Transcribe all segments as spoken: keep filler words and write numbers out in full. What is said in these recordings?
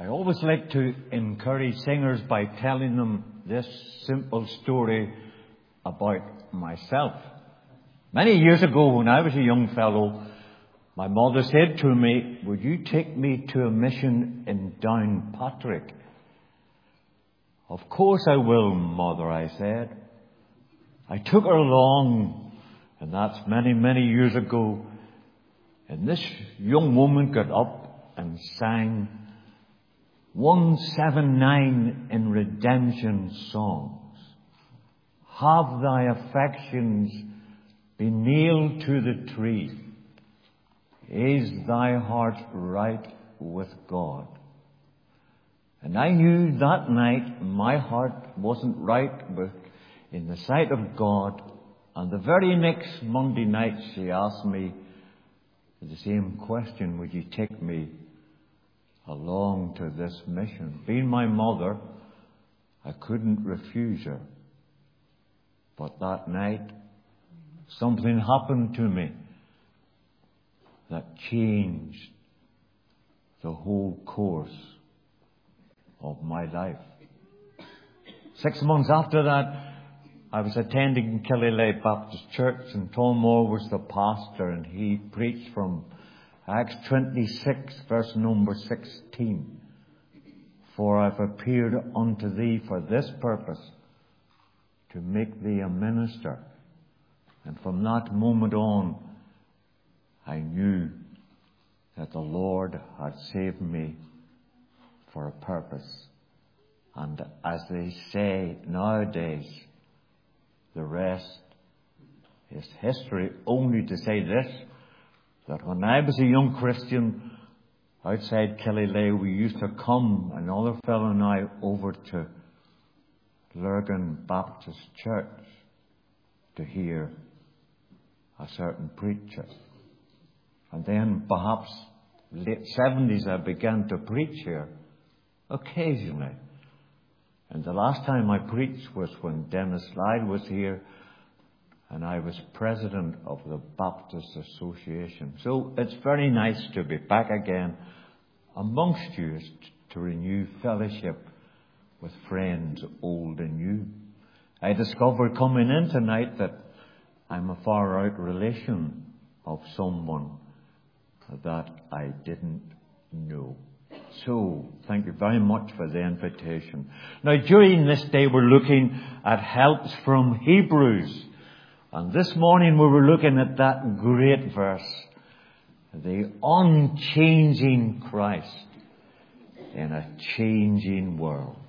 I always like to encourage singers by telling them this simple story about myself. Many years ago, when I was a young fellow, my mother said to me, "Would you take me to a mission in Downpatrick?" "Of course I will, Mother," I said. I took her along, and that's many, many years ago. And this young woman got up and sang one seventy-nine in redemption songs. "Have thy affections been nailed to the tree? Is thy heart right with God?" And I knew that night my heart wasn't right with, in the sight of God. And the very next Monday night she asked me the same question, "Would you take me along to this mission?" Being my mother, I couldn't refuse her. But that night, something happened to me that changed the whole course of my life. Six months after that, I was attending Killilay Baptist Church, and Tom Moore was the pastor, and he preached from Acts twenty-six, verse number sixteen. "For I've appeared unto thee for this purpose, to make thee a minister." And from that moment on, I knew that the Lord had saved me for a purpose. And as they say nowadays, the rest is history. Only to say this, that when I was a young Christian outside Killilay, we used to come, another fellow and I, over to Lurgan Baptist Church to hear a certain preacher. And then perhaps late seventies I began to preach here occasionally. And the last time I preached was when Dennis Slide was here, and I was president of the Baptist Association. So it's very nice to be back again amongst you, to renew fellowship with friends old and new. I discovered coming in tonight that I'm a far out relation of someone that I didn't know. So, thank you very much for the invitation. Now, during this day, we're looking at helps from Hebrews. And this morning, we were looking at that great verse, the unchanging Christ in a changing world.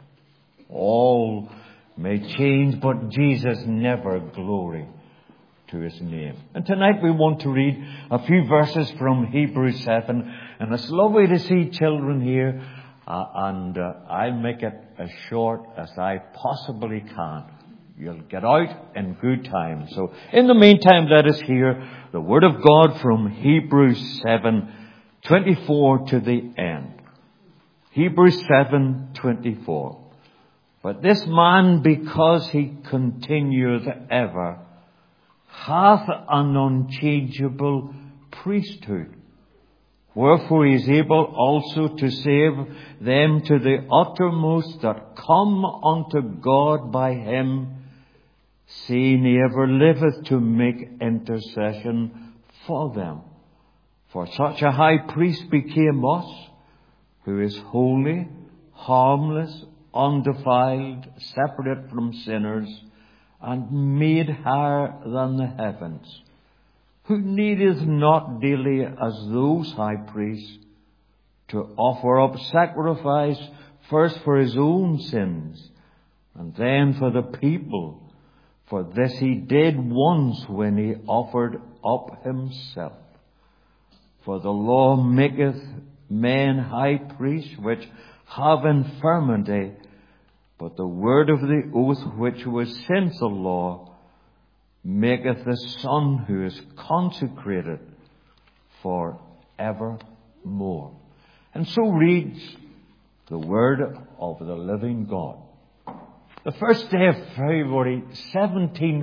All may change, but Jesus never. Glory to his name. And tonight we want to read a few verses from Hebrews seven. And it's lovely to see children here. Uh, and uh, I'll make it as short as I possibly can. You'll get out in good time. So in the meantime, let us hear the word of God from Hebrews seven, twenty-four to the end. Hebrews seven, twenty-four. "But this man, because he continueth ever, hath an unchangeable priesthood. Wherefore he is able also to save them to the uttermost that come unto God by him, seeing he ever liveth to make intercession for them. For such a high priest became us, who is holy, harmless, undefiled, separate from sinners, and made higher than the heavens, who needeth not daily as those high priests to offer up sacrifice, first for his own sins, and then for the people. For this he did once when he offered up himself. For the law maketh men high priests which have infirmity, but the word of the oath which was since the law maketh the Son who is consecrated for evermore." And so reads the word of the living God. The first day of February seventeen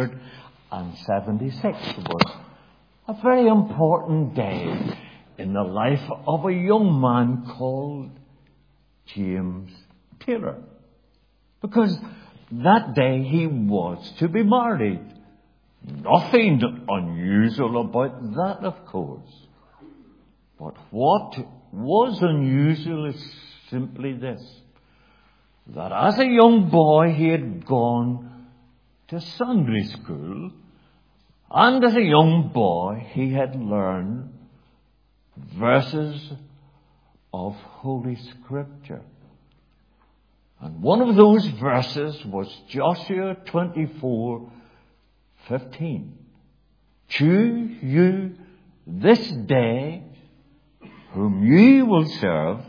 seventy-six was a very important day in the life of a young man called James Taylor. Because that day he was to be married. Nothing unusual about that, of course. But what was unusual is simply this: that as a young boy he had gone to Sunday school, and as a young boy he had learned verses of Holy Scripture. And one of those verses was Joshua twenty-four fifteen. Choose you this day whom ye will serve.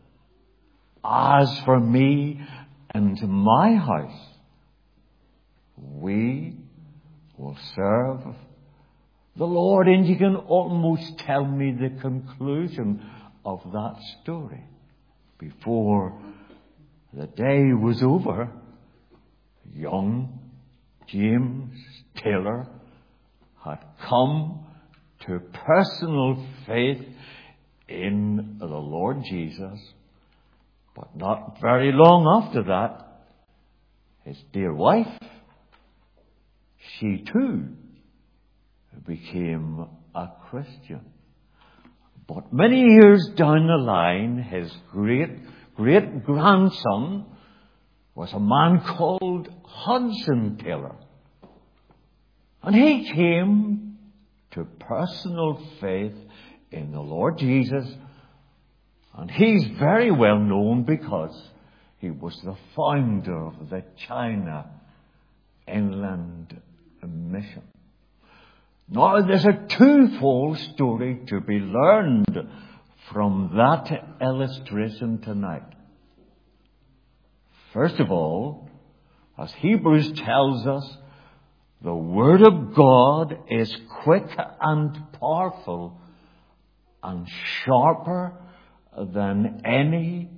As for me and my house, we will serve the Lord. And you can almost tell me the conclusion of that story. Before the day was over, young James Taylor had come to personal faith in the Lord Jesus. But not very long after that, his dear wife, she too became a Christian. But many years down the line, his great, great grandson was a man called Hudson Taylor. And he came to personal faith in the Lord Jesus. And he's very well known because he was the founder of the China Inland Mission. Now, there's a twofold story to be learned from that illustration tonight. First of all, as Hebrews tells us, the Word of God is quick and powerful and sharper than any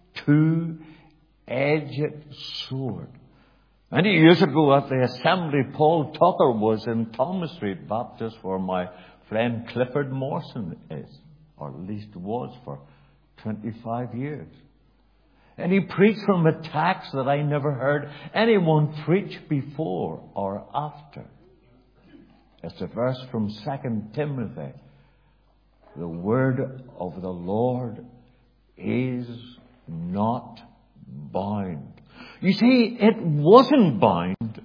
two-edged sword. Many years ago at the assembly, Paul Tucker was in Thomas Street Baptist, where my friend Clifford Morrison is, or at least was for twenty-five years. And he preached from a text that I never heard anyone preach before or after. It's a verse from Second Timothy. The word of the Lord is not bound. You see, it wasn't bound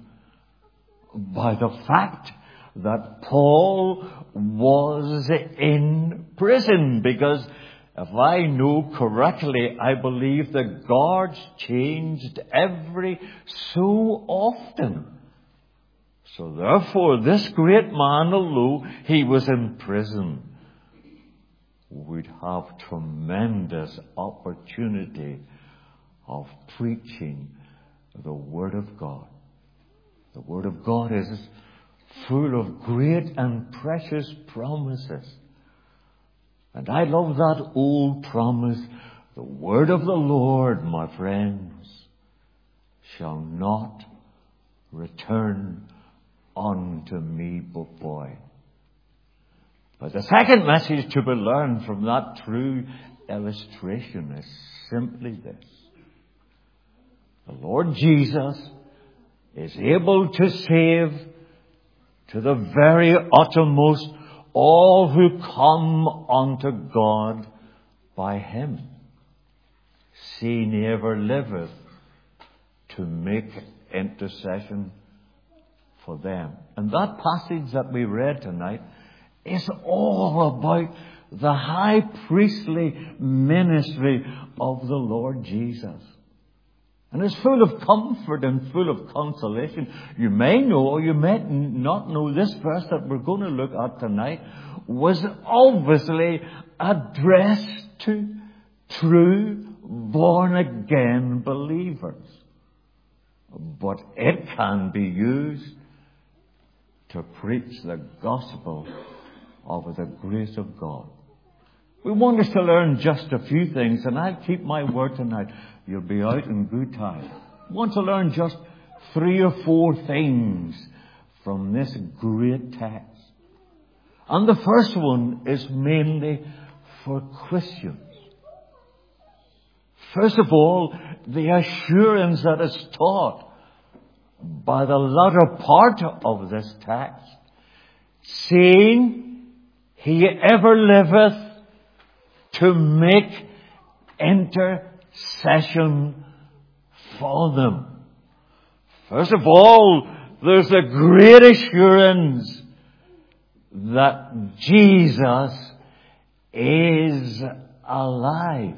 by the fact that Paul was in prison, because if I know correctly, I believe the guards changed every so often. So therefore, this great man, although he was in prison, would have tremendous opportunity of preaching the Word of God. The Word of God is full of great and precious promises. And I love that old promise: the Word of the Lord, my friends, shall not return unto me void. But the second message to be learned from that true illustration is simply this: the Lord Jesus is able to save to the very uttermost all who come unto God by Him, seeing He ever liveth to make intercession for them. And that passage that we read tonight is all about the high priestly ministry of the Lord Jesus. And it's full of comfort and full of consolation. You may know or you may not know, this verse that we're going to look at tonight was obviously addressed to true born-again believers. But it can be used to preach the gospel of the grace of God. We want us to learn just a few things, and I'll keep my word tonight. You'll be out in good time. I want to learn just three or four things from this great text. And the first one is mainly for Christians. First of all, the assurance that is taught by the latter part of this text. Seeing he ever liveth to make intercession for them. First of all, there's a great assurance that Jesus is alive.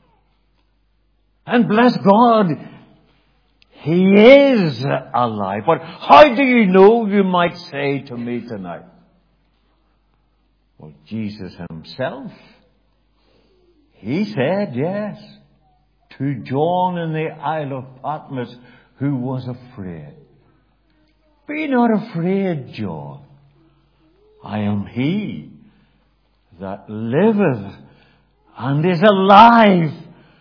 And bless God, He is alive. But how do you know, you might say to me tonight? Well, Jesus Himself, He said yes to John in the Isle of Patmos, who was afraid. Be not afraid, John. I am He that liveth and is alive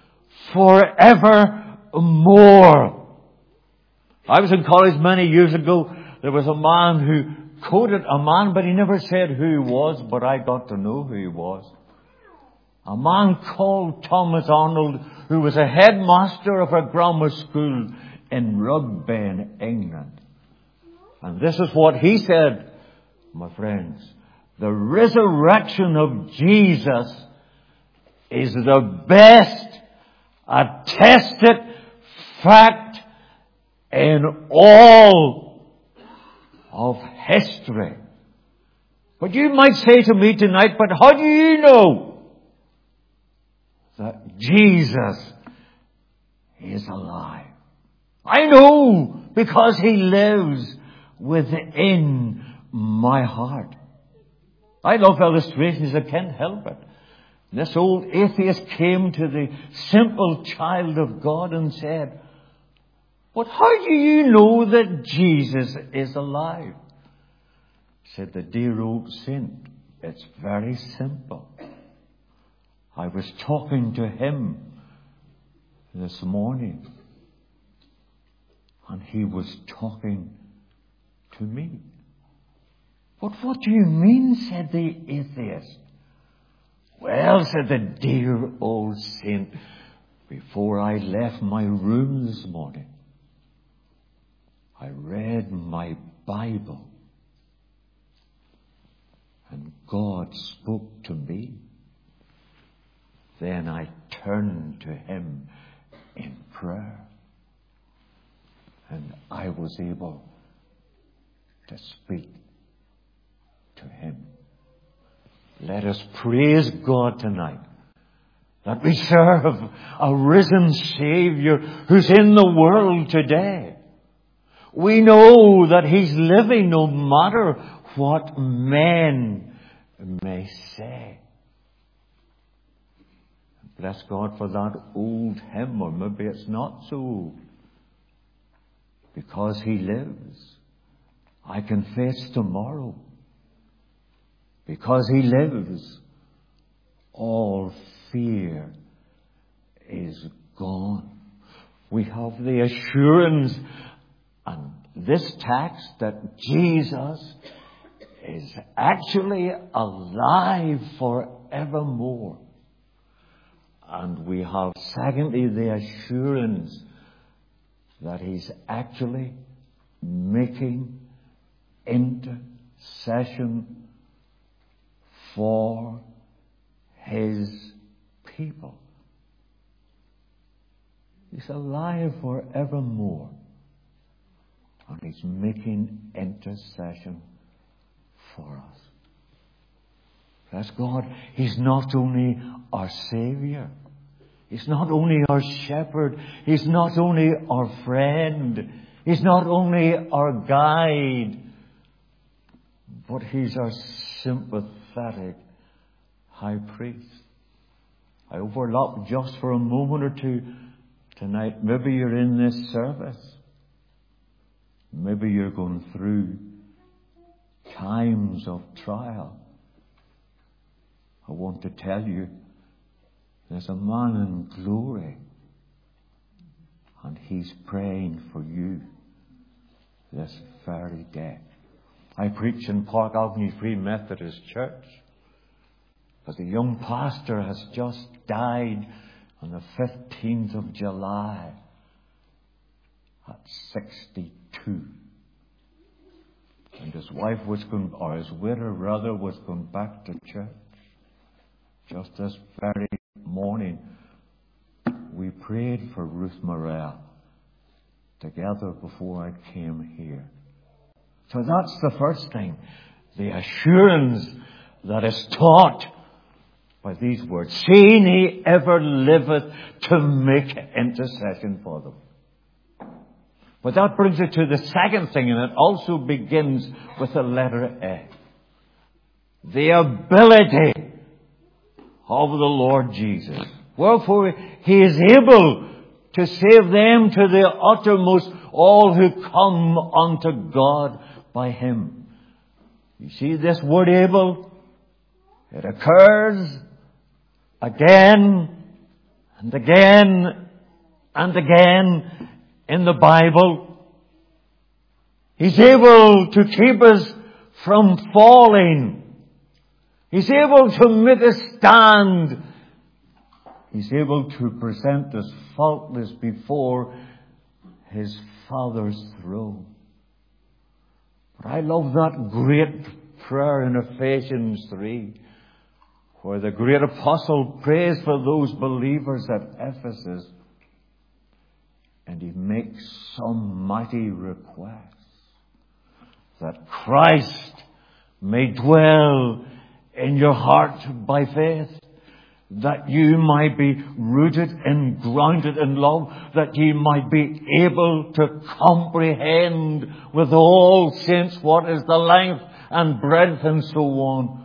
forevermore. I was in college many years ago. There was a man who quoted a man, but he never said who he was, but I got to know who he was. A man called Thomas Arnold, who was a headmaster of a grammar school in Rugby in England. And this is what he said, my friends. The resurrection of Jesus is the best attested fact in all of history. But you might say to me tonight, but how do you know that Jesus is alive? I know because He lives within my heart. I love illustrations. I can't help it. This old atheist came to the simple child of God and said, but how do you know that Jesus is alive? Said the dear old saint, it's very simple. I was talking to him this morning, and he was talking to me. But what do you mean, said the atheist. Well, said the dear old saint, before I left my room this morning, I read my Bible, and God spoke to me. Then I turned to Him in prayer, and I was able to speak to Him. Let us praise God tonight that we serve a risen Savior who's in the world today. We know that He's living no matter what men may say. Bless God for that old hymn, or maybe it's not so old. Because He lives, I can face tomorrow. Because He lives, all fear is gone. We have the assurance and this text that Jesus is actually alive forevermore. And we have, secondly, the assurance that He's actually making intercession for His people. He's alive forevermore. And He's making intercession for us. Bless God, He's not only our Savior. He's not only our shepherd. He's not only our friend. He's not only our guide. But He's our sympathetic high priest. I overlap just for a moment or two tonight. Maybe you're in this service. Maybe you're going through times of trial. I want to tell you, there's a man in glory, and He's praying for you this very day. I preach in Park Avenue Free Methodist Church, but the young pastor has just died on the fifteenth of July at sixty-two. And his wife was going, or his widow rather, was going back to church. Just this very morning, we prayed for Ruth Maria together before I came here. So that's the first thing. The assurance that is taught by these words. Seeing he ever liveth to make intercession for them. But that brings it to the second thing, and it also begins with the letter A. The ability of the Lord Jesus. Wherefore he is able to save them to the uttermost, all who come unto God by him. You see this word able? It occurs again and again and again in the Bible. He's able to keep us from falling. He's able to make us stand. He's able to present us faultless before his Father's throne. But I love that great prayer in Ephesians three, where the great apostle prays for those believers at Ephesus. And he makes some mighty request that Christ may dwell in your heart by faith, that you might be rooted and grounded in love, that you might be able to comprehend with all saints what is the length and breadth and so on.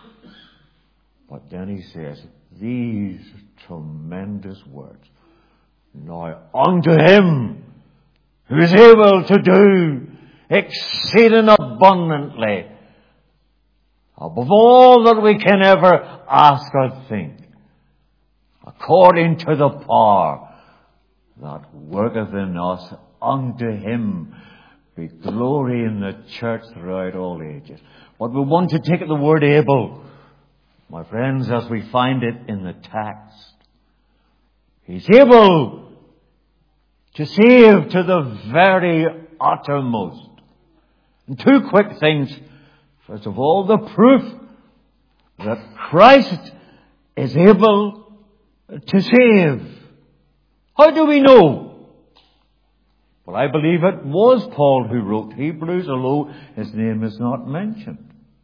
But then he says these tremendous words. Now unto him who is able to do exceeding abundantly above all that we can ever ask or think, according to the power that worketh in us, unto him be glory in the church throughout all ages. But we want to take the word able, my friends, as we find it in the text. He's able to save to the very uttermost. And two quick things. First of all, the proof that Christ is able to save. How do we know? Well, I believe it was Paul who wrote Hebrews, although his name is not mentioned.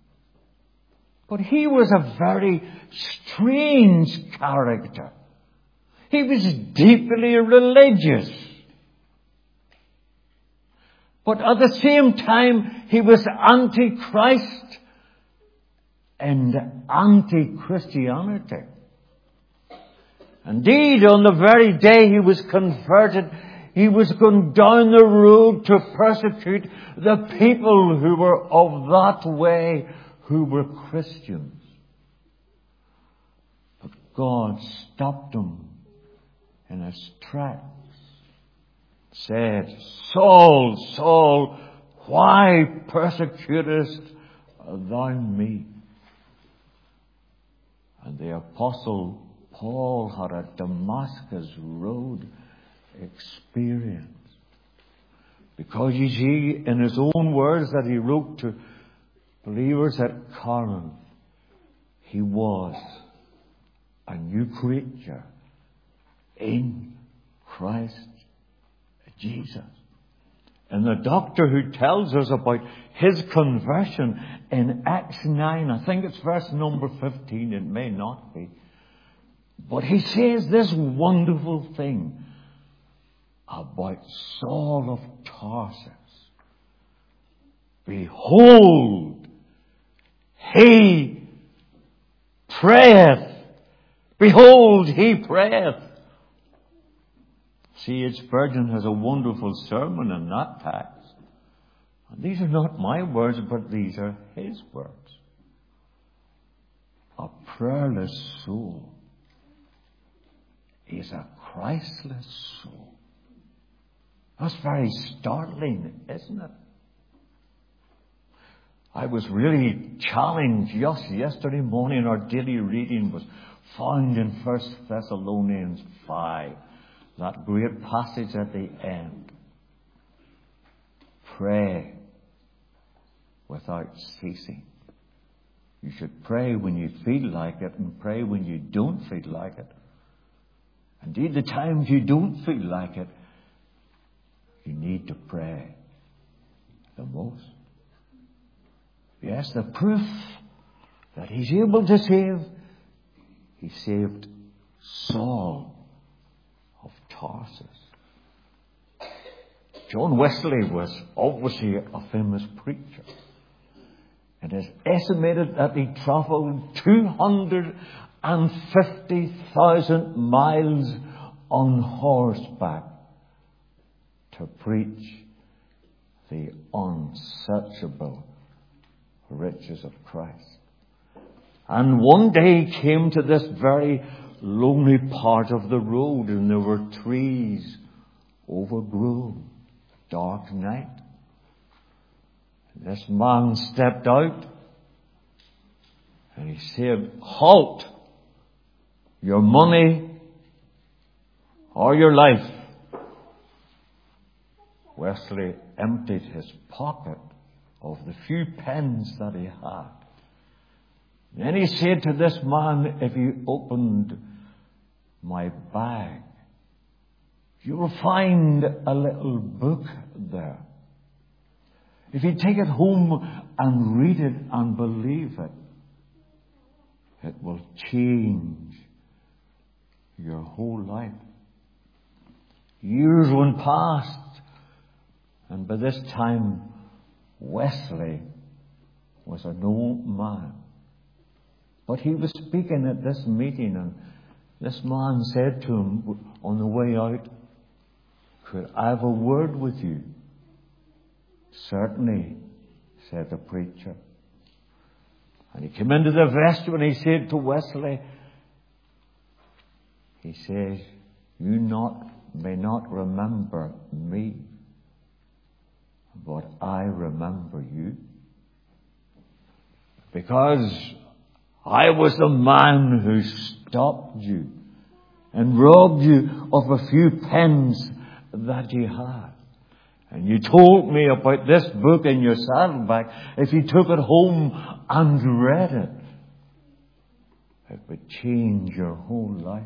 But he was a very strange character. He was deeply religious. But at the same time, he was anti-Christ and anti-Christianity. Indeed, on the very day he was converted, he was going down the road to persecute the people who were of that way, who were Christians. But God stopped him in his tracks. Said, Saul, Saul, why persecutest thou me? And the apostle Paul had a Damascus Road experience. Because you see, in his own words that he wrote to believers at Corinth, he was a new creature in Christ Jesus. And the doctor who tells us about his conversion in Acts nine, I think it's verse number fifteen, it may not be. But he says this wonderful thing about Saul of Tarsus. Behold, he prayeth. Behold, he prayeth. C H Spurgeon has a wonderful sermon in that text. And these are not my words, but these are his words. A prayerless soul is a Christless soul. That's very startling, isn't it? I was really challenged just yesterday morning. Our daily reading was found in First Thessalonians five, that great passage at the end. Pray without ceasing. You should pray when you feel like it and pray when you don't feel like it. Indeed, the times you don't feel like it, you need to pray the most. Yes, the proof that he's able to save, he saved Saul of Tarsus. John Wesley was obviously a famous preacher. It is estimated that he travelled two hundred fifty thousand miles on horseback to preach the unsearchable riches of Christ. And one day he came to this very lonely part of the road, and there were trees overgrown. Dark night. This man stepped out and he said, "Halt! Your money or your life." Wesley emptied his pocket of the few pence that he had. Then he said to this man, "If you opened my bag, you will find a little book there. If you take it home and read it and believe it, it will change your whole life." Years went past, and by this time, Wesley was an old man. But he was speaking at this meeting, and this man said to him on the way out, "Could I have a word with you?" "Certainly," said the preacher. And he came into the vestry and he said to Wesley, he says, "You not may not remember me, but I remember you. Because I was the man who stopped you and robbed you of a few pence that you had. And you told me about this book in your saddlebag. If you took it home and read it, it would change your whole life.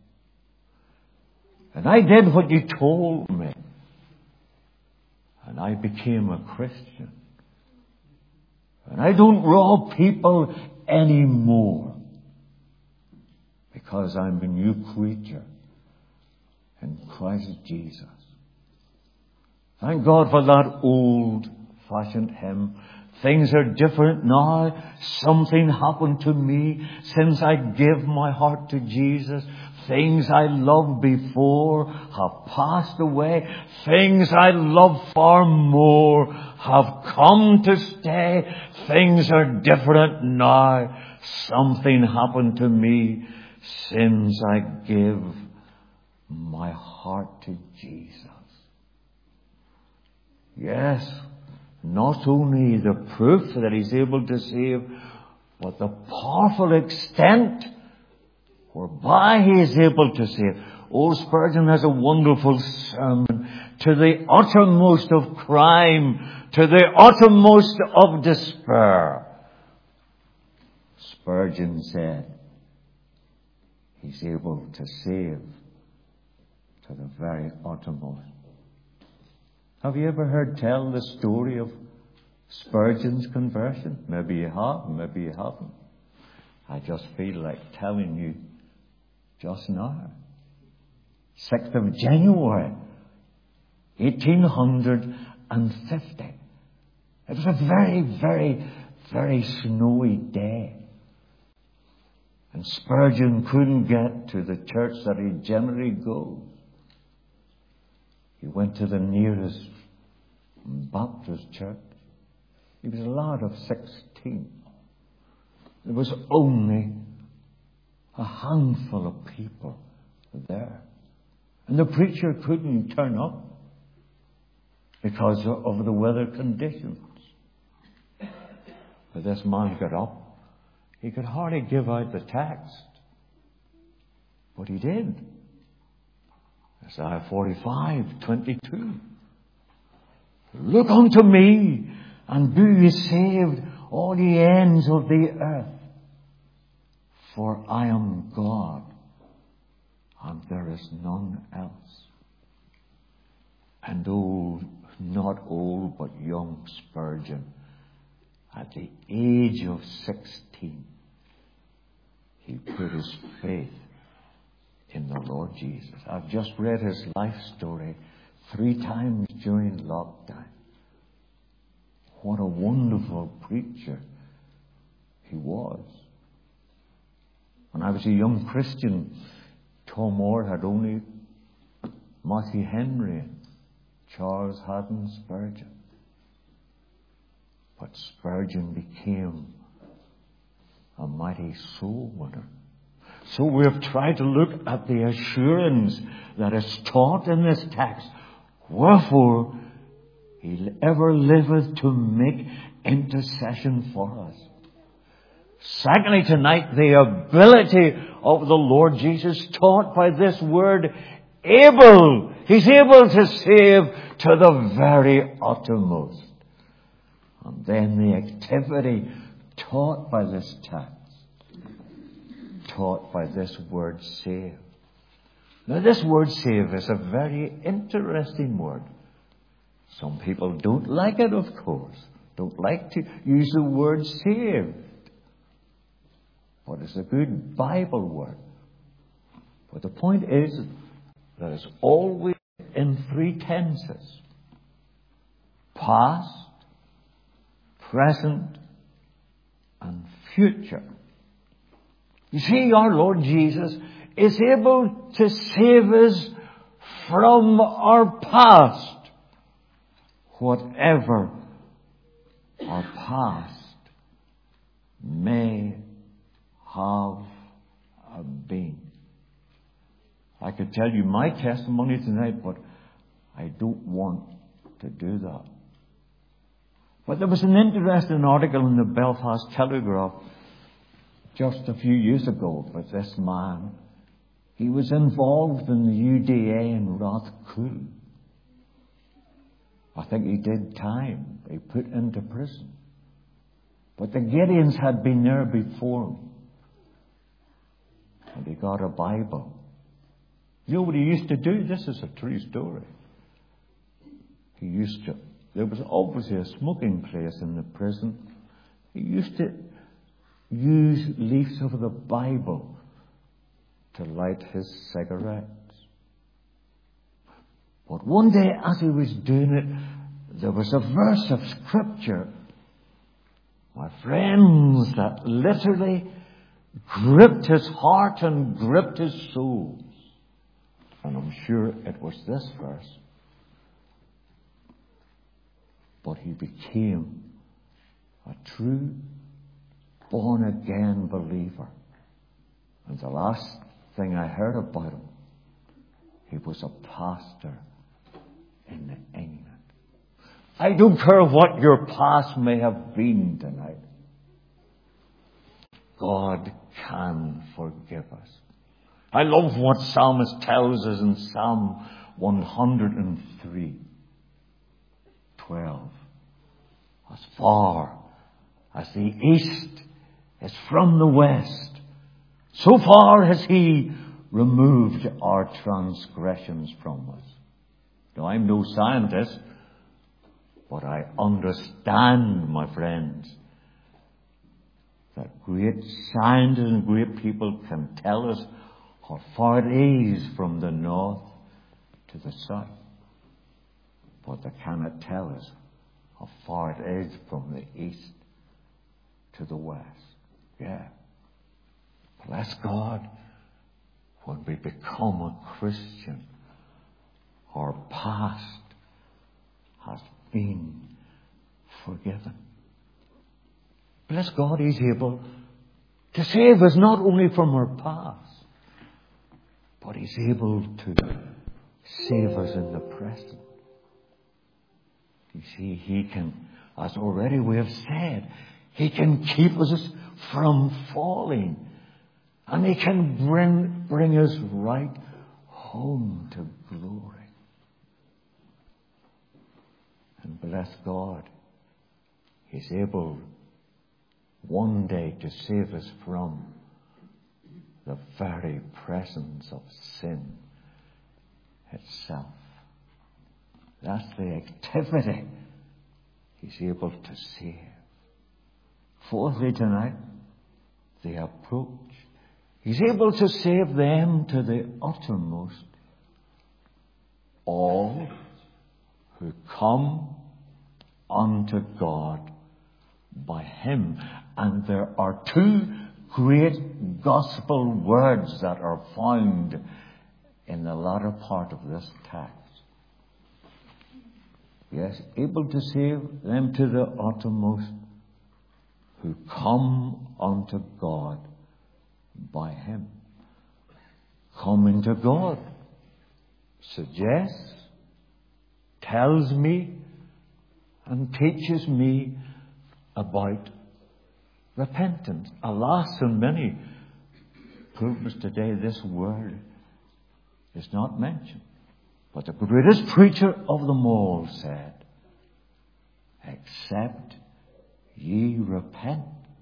And I did what you told me. And I became a Christian. And I don't rob people anymore, because I'm a new creature in Christ Jesus." Thank God for that old-fashioned hymn. Things are different now. Something happened to me since I gave my heart to Jesus. Things I loved before have passed away. Things I love far more have come to stay. Things are different now. Something happened to me since I gave my heart to Jesus. Yes, not only the proof that he's able to save, but the powerful extent whereby he is able to save. Old Spurgeon has a wonderful sermon, "To the uttermost of crime, to the uttermost of despair." Spurgeon said, he's able to save to the very uttermost. Have you ever heard tell the story of Spurgeon's conversion? Maybe you have, maybe you haven't. I just feel like telling you just now. sixth of January, eighteen fifty. It was a very, very, very snowy day. And Spurgeon couldn't get to the church that he generally goes. He went to the nearest Baptist church. He was a lad of sixteen. There was only a handful of people there. And the preacher couldn't turn up because of the weather conditions. But this man got up. He could hardly give out the text. But He did. Isaiah forty-five, twenty-two. Look unto me, and be ye saved, all ye ends of the earth. For I am God, and there is none else. And old, not old, but young Spurgeon, at the age of sixteen, he put his faith in the Lord Jesus. I've just read his life story three times during lockdown. What a wonderful preacher he was. When I was a young Christian, Tom Moore had only Matthew Henry and Charles Haddon Spurgeon. But Spurgeon became a mighty soul winner. So we have tried to look at the assurance that is taught in this text. Wherefore, He ever liveth to make intercession for us. Secondly, tonight, the ability of the Lord Jesus taught by this word, able. He's able to save to the very uttermost. And then the activity taught by this text, taught by this word save. Now this word save is a very interesting word. Some people don't like it, of course. Don't like to use the word saved. But it's a good Bible word. But the point is that it's always in three tenses. Past, present, and future. You see, our Lord Jesus is able to save us from our past. Whatever our past may have been. I could tell you my testimony tonight, but I don't want to do that. But there was an interesting article in the Belfast Telegraph just a few years ago with this man. He was involved in the U D A in Rathcoole. I think he did time. He put into prison. But the Gideons had been there before him. And he got a Bible. You know what he used to do? This is a true story. He used to, there was obviously a smoking place in the prison. He used to use leaves of the Bible to light his cigarettes. But one day as he was doing it, there was a verse of Scripture, my friends, that literally gripped his heart and gripped his soul. And I'm sure it was this verse. But he became a true born-again believer. And the last thing I heard about him, he was a pastor in England. I don't care what your past may have been tonight. God can forgive us. I love what Psalmist tells us in Psalm one hundred three, twelve. As far as the east is from the west, so far has He removed our transgressions from us. Now, I'm no scientist, but I understand, my friends, that great scientists and great people can tell us how far it is from the north to the south. But they cannot tell us how far it is from the east to the west. Yeah. Bless God, when we become a Christian, our past has been forgiven. Bless God, He's able to save us not only from our past, but He's able to save us in the present. You see, He can, as already we have said, He can keep us from falling. And He can bring, bring us right home to glory. And bless God, He's able one day to save us from the very presence of sin itself. That's the activity He's able to save. Fourthly tonight, the approach. He's able to save them to the uttermost. All who come unto God by Him. And there are two great gospel words that are found in the latter part of this text. Yes, able to save them to the uttermost who come unto God by Him. Coming to God suggests, tells me, and teaches me about repentance. Alas, in many pulpits today, this word is not mentioned. But the greatest preacher of them all said, except ye repent,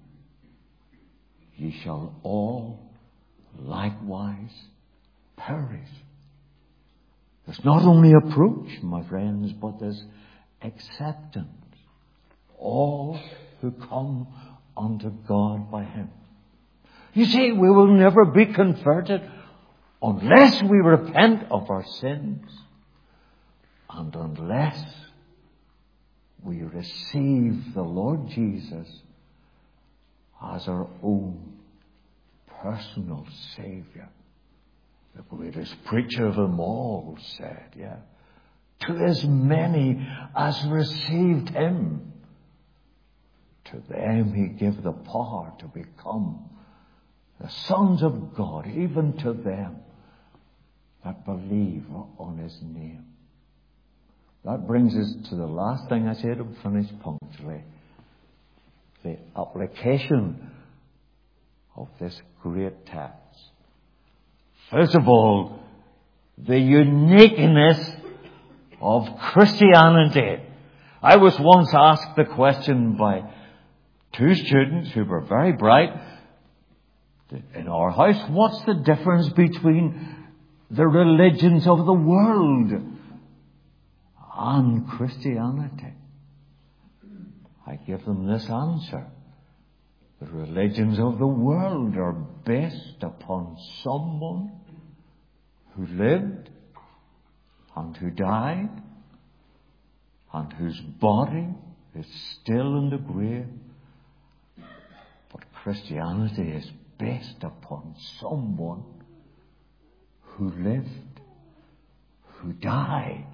ye shall all likewise perish. There's not only approach, my friends, but there's acceptance. All who come unto God by Him. You see, we will never be converted unless we repent of our sins and unless we receive the Lord Jesus as our own personal Savior. The greatest preacher of them all said, yeah, to as many as received Him, to them He gave the power to become the sons of God, even to them that believe on His name. That brings us to the last thing I said and finish punctually. The application of this great text. First of all, the uniqueness of Christianity. I was once asked the question by two students who were very bright in our house, what's the difference between the religions of the world and Christianity? I give them this answer. The religions of the world are based upon someone who lived and who died and whose body is still in the grave. But Christianity is based upon someone who lived, who died,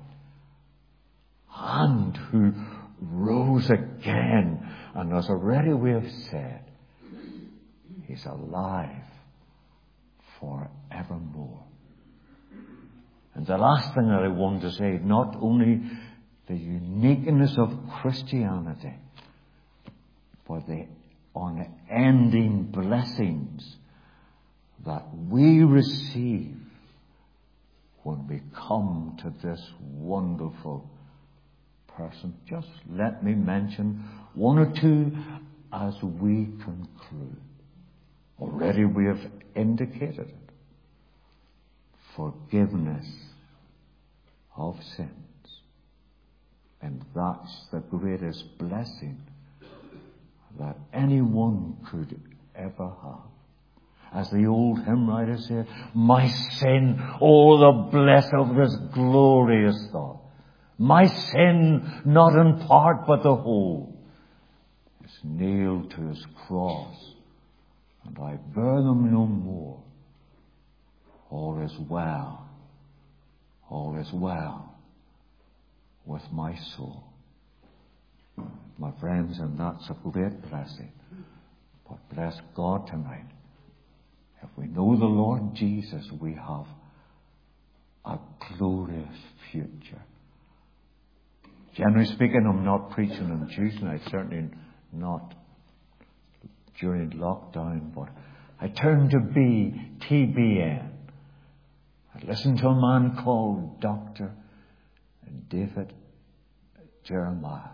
and who rose again. And as already we have said, He's alive forevermore. And the last thing that I want to say, not only the uniqueness of Christianity, but the unending blessings that we receive when we come to this wonderful person. Just let me mention one or two as we conclude. Already we have indicated it. Forgiveness of sins. And that's the greatest blessing that anyone could ever have. As the old hymn writer said, my sin, oh the bliss of this glorious thought. My sin, not in part but the whole, is nailed to His cross, and I bear them no more. All is well, all is well with my soul. My friends, and that's a great blessing. But bless God tonight. If we know the Lord Jesus, we have a glorious future. Generally speaking, I'm not preaching on Tuesday night, certainly not during lockdown, but I turned to B, T B N. I listened to a man called Doctor David Jeremiah.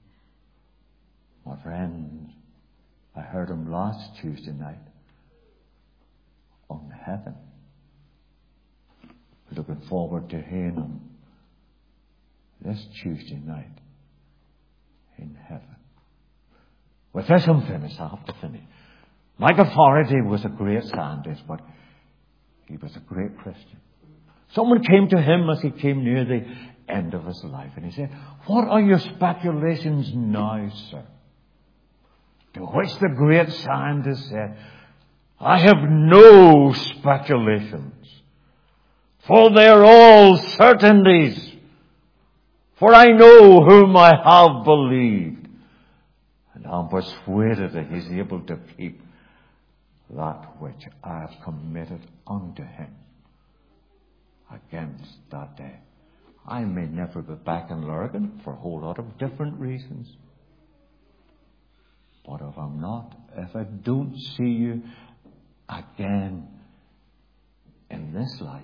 My friends, I heard him last Tuesday night on Heaven. Looking forward to hearing him this Tuesday night in Heaven. With this I'm finished. I have to finish. Michael Faraday was a great scientist, but he was a great Christian. Someone came to him as he came near the end of his life, and he said, "What are your speculations now, sir?" To which the great scientist said, "I have no speculations, for they are all certainties. For I know whom I have believed, and I am persuaded that he is able to keep that which I have committed unto him." Against that day, I may never be back in Lurgan for a whole lot of different reasons. But if I'm not, if I don't see you again in this life,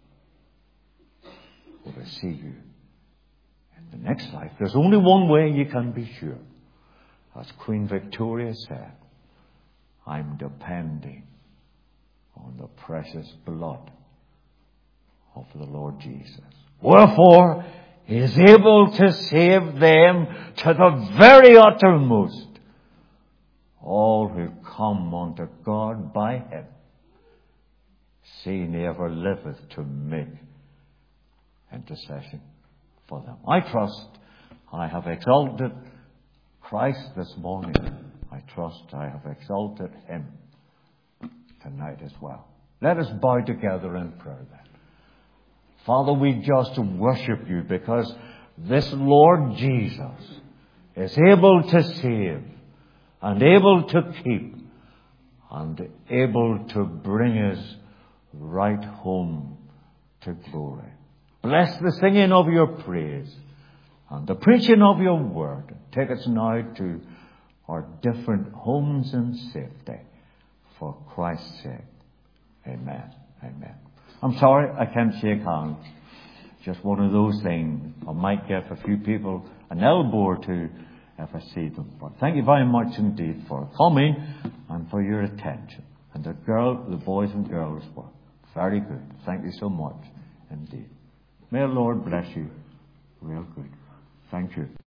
will I see you in the next life? There's only one way you can be sure. As Queen Victoria said, I'm depending on the precious blood of the Lord Jesus. Wherefore, he is able to save them to the very uttermost, all who come unto God by him, seeing he ever liveth to make intercession for them. I trust I have exalted Christ this morning. I trust I have exalted him tonight as well. Let us bow together in prayer then. Father, we just worship you because this Lord Jesus is able to save and able to keep and able to bring us right home to glory. Bless the singing of your praise and the preaching of your word. Take us now to our different homes in safety for Christ's sake. Amen. Amen. I'm sorry I can't shake hands. Just one of those things. I might give a few people an elbow or two if I see them. But thank you very much indeed for coming and for your attention. And the girl, the boys and girls were very good. Thank you so much indeed. May the Lord bless you real good. Thank you.